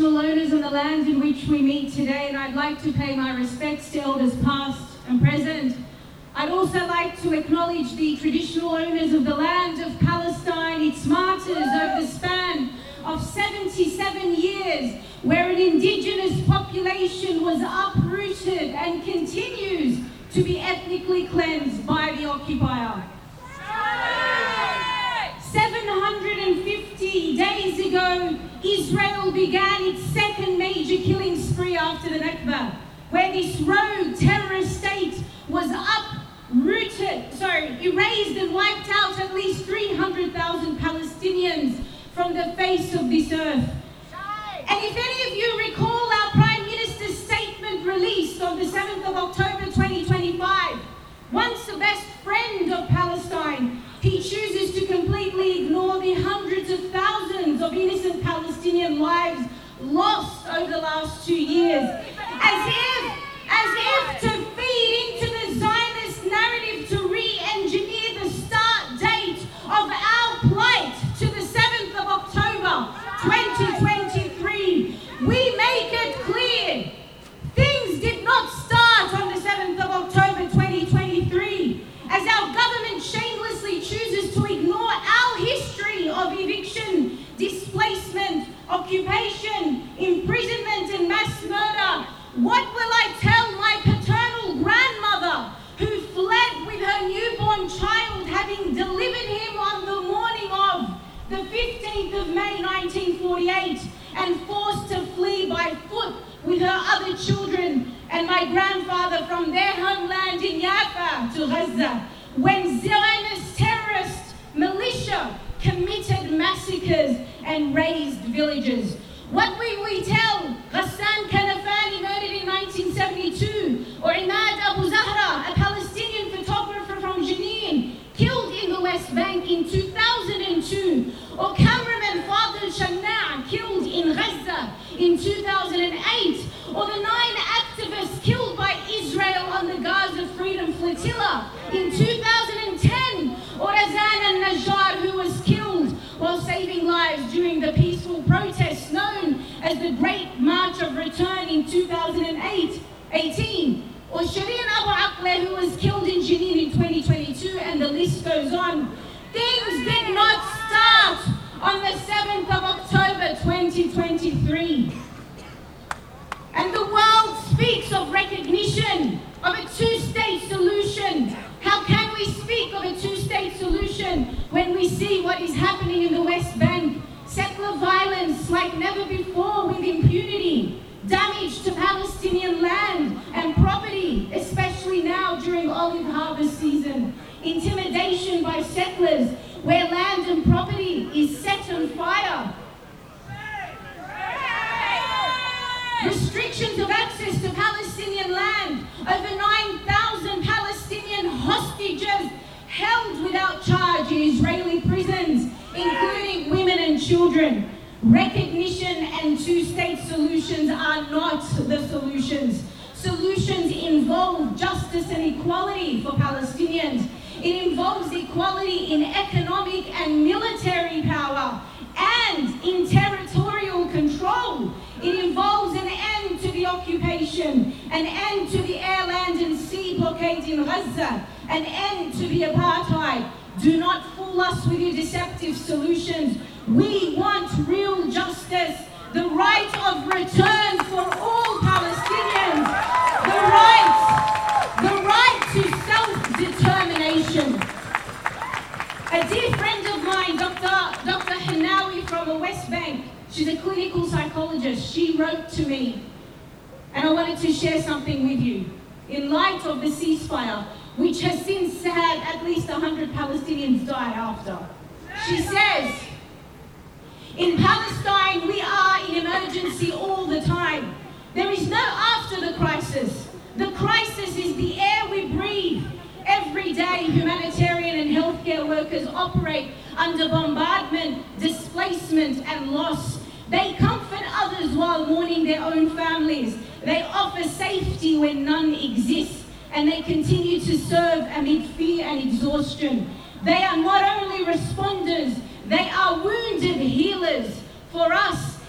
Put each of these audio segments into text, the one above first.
traditional owners on the land in which we meet today, and I'd like to pay my respects to elders past and present. I'd also like to acknowledge the traditional owners of the land of Palestine, its martyrs over the span of 77 years, where an indigenous population was uprooted and continues to be ethnically cleansed by the occupier. 750 days ago, Israel began its second major killing spree after the Nakba, where this rogue terrorist state was erased and wiped out at least 300,000 Palestinians from the face of this earth. And if any of you recall our Prime Minister's statement released on the 7th of October 2025, once the best friend of Palestine, he chooses to completely ignore the hundreds of thousands of innocent Palestinian lives lost over the last 2 years, as if to feed into the Zionist narrative to re-engineer the start date of our plight to the 7th of October 2023. We make it clear, things did not start on the 7th of October 2023, as our government shamelessly chooses to ignore our history of eviction, displacement, occupation, imprisonment and mass murder. What will I tell my paternal grandmother who fled with her newborn child, having delivered him on the morning of the 15th of May 1948 and forced to flee by foot with her other children and my grandfather from their homeland in Yafa to Gaza, when Zionist terrorist militia committed massacres and razed villages? What will we tell Ghassan Kanafani, murdered in 1972, or Imad Abu Zahra, a Palestinian photographer from Jenin, killed in the West Bank in 2002, or cameraman Fadil Shanna, killed in Gaza in 2008, or the 9 activists killed by Israel on the Gaza Freedom Flotilla in 2010, or Azan al-Najjar, who was killed while saving lives during the peaceful protests known as the Great March of Return in 2018, or Shireen Abu Akleh, who was killed in Jenin in 2022, and the list goes on. Things did not start on the 7th of October 2023. And the world speaks of recognition of a two-state solution. How can we speak of a two-state solution when we see what is happening in the West Bank? Settler violence like never before with impunity, damage to Palestinian land and property, especially now during olive harvest season, intimidation by settlers where land and property is set on fire, restrictions of access to Palestinian land, over 9,000 Palestinian hostages held without charge in Israeli prisons, including women and children. Recognition and two-state solutions are not the solutions. Solutions involve justice and equality for Palestinians. It involves equality in economic and military power and in territorial control. It involves an end to the occupation, an end to the air, land and sea blockade in Gaza, an end to the apartheid. Do not fool us with your deceptive solutions. We want real justice, the right of return for all Palestinians, the right to self-determination. A dear friend of mine, Dr. Hanawi from the West Bank, she's a clinical psychologist. She wrote to me, and I wanted to share something with you. In light of the ceasefire, which has since had at least 100 Palestinians die after, she says, in Palestine, we are in emergency all the time. There is no after the crisis. The crisis is the air we breathe. Every day, humanitarian and healthcare workers operate under bombardment, displacement, and loss. They comfort others while mourning their own families. They offer safety when none exists, and they continue to serve amid fear and exhaustion. They are not only responders, they are wounded healers. For us,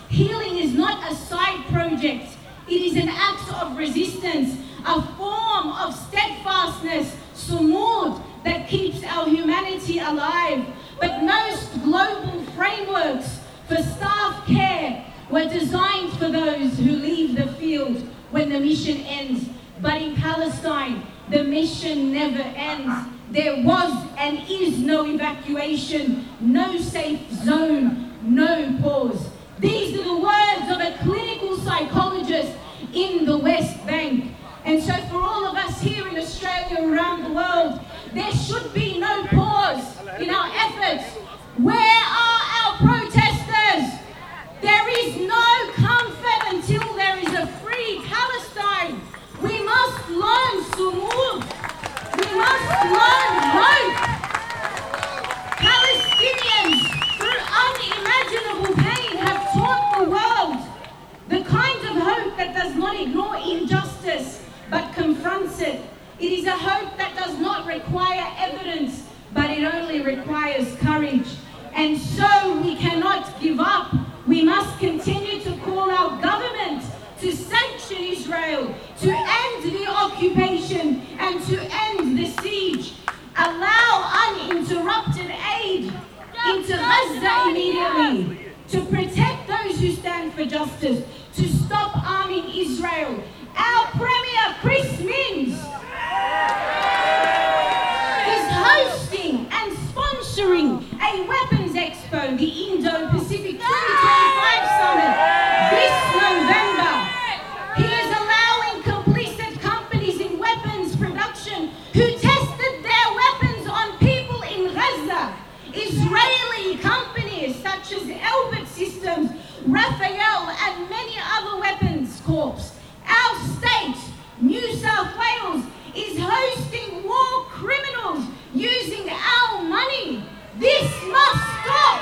Healing is not a side project. It is an act of resistance, a form of steadfastness, sumud, that keeps our humanity alive. But most global frameworks for staff care were designed for those who leave the field when the mission ends. But in Palestine, the mission never ends. There was and is no evacuation, no safe zone, no pause. These are the words of a clinical psychologist in the West Bank. And so for all of us here in Australia, around the world, there should be no pause in our efforts. Where are our protesters? There is no comfort until there is a free Palestine. We must learn sumud. We must learn hope. Palestinians, through unimaginable pain, have taught the world the kind of hope that does not ignore injustice, but confronts it. It is a hope that does not require evidence, but it only requires courage. And so we cannot give up. We must continue to call our government to sanction Israel, to end the occupation, and to end the siege. Allow uninterrupted aid into Gaza immediately, to protect those who stand for justice, to stop arming Israel. Our Premier, Chris Minns, is hosting and sponsoring a weapons expo, the Indo-Pacific 2025 Summit, this November. He is allowing complicit companies in weapons production who tested their weapons on people in Gaza. Israeli companies such as Elbit Systems, Rafael, and many other weapons corps. Our state, New South Wales, is hosting war criminals using our money. This must stop.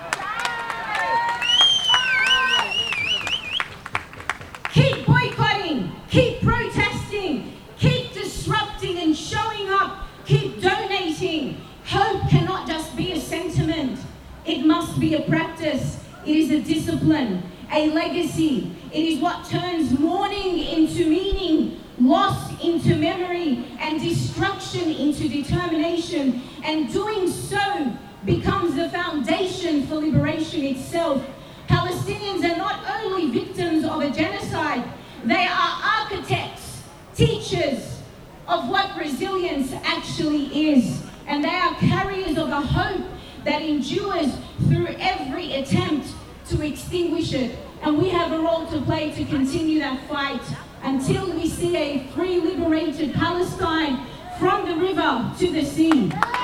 Keep boycotting, keep protesting, keep disrupting and showing up, keep donating. Hope cannot just be a sentiment. It must be a practice. It is a discipline, a legacy. It is what turns mourning into meaning, loss into memory, and destruction into determination. And doing so becomes the foundation for liberation itself. Palestinians are not only victims of a genocide, they are architects, teachers of what resilience actually is. And they are carriers of a hope that endures through every attempt to extinguish it. And we have a role to play to continue that fight until we see a free, liberated Palestine from the river to the sea.